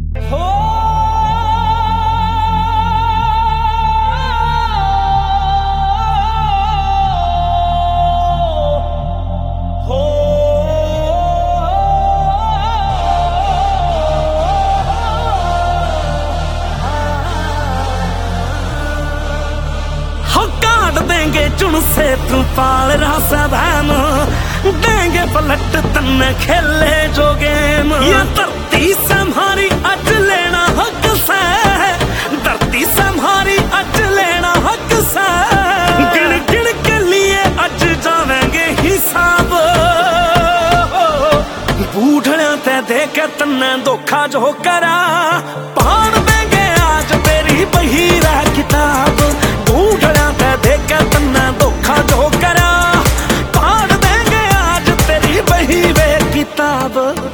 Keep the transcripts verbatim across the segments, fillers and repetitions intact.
चुन से तू पाल रासा धाम देंगे पलट तन्ने खेले जो गेम। ये धरती संभारी अज लेना हक से, धरती संभारी अज लेना हक से। गिन गिन के लिए अज जावेंगे हिसाब। बूढ़िया ते दे के तन्ने धोखा जो करा, पढ़ देंगे आज तेरी बही रह किताब। बूढ़िया ते दे के तन्ने धोखा जो करा, पढ़ देंगे आज तेरी बही वे किताब।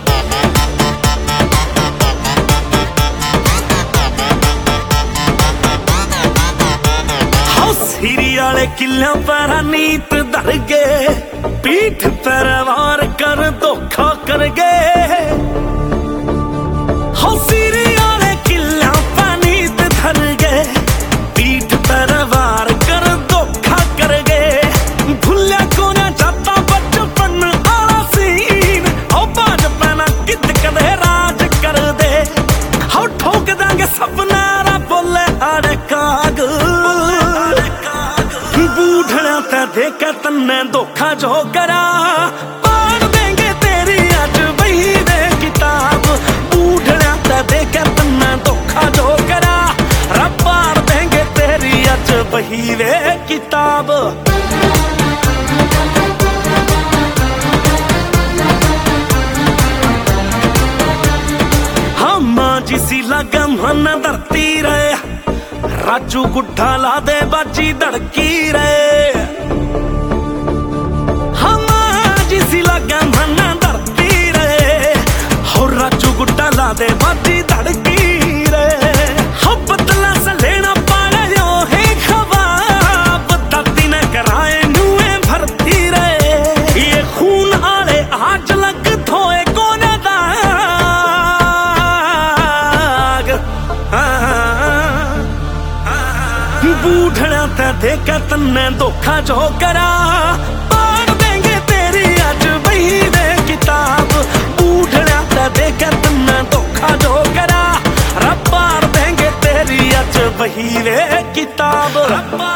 सीरी आले किल्ला पर नीत धर गए, पीठ पर वार कर धोखा कर गए। हो सीरी आले किल्ला पर नीत धर गए, पीठ पर वार कर धोखा कर गए। भुलिया को ना जाता बचपन आला सीन, हो बाज पैना कित कदे राज कर दे। हो ठोक देंगे सपना रा बोले आड़े काग। दे के तन्ने धोखा जो करा, पढ़ देंगे तेरी अज बही वे किताब। बूढ़िया ते दे के तन्ने धोखा जो करा, रब पढ़ देंगे तेरी अज बही वे किताब। हम जिसी लगा मन धरती रहे, राजू गुड्ढा ला दे बाजी धड़की रहे। गुड्डा ला दे बाजी धड़की रे। हो बदला से लेना पाड़ा यो है खवाब, दादी ने कराए नुए भरती रे। ये खून आले आज लग धोए कोने दाग। बूढ़िया ते दे के तन्ने धोखा जो करा, पढ़ देंगे तेरी अज बही वे किताब। बूढ़िया ते दे के तन्ने धोखा जो करा, रब पढ़ देंगे तेरी अज बही वे किताब।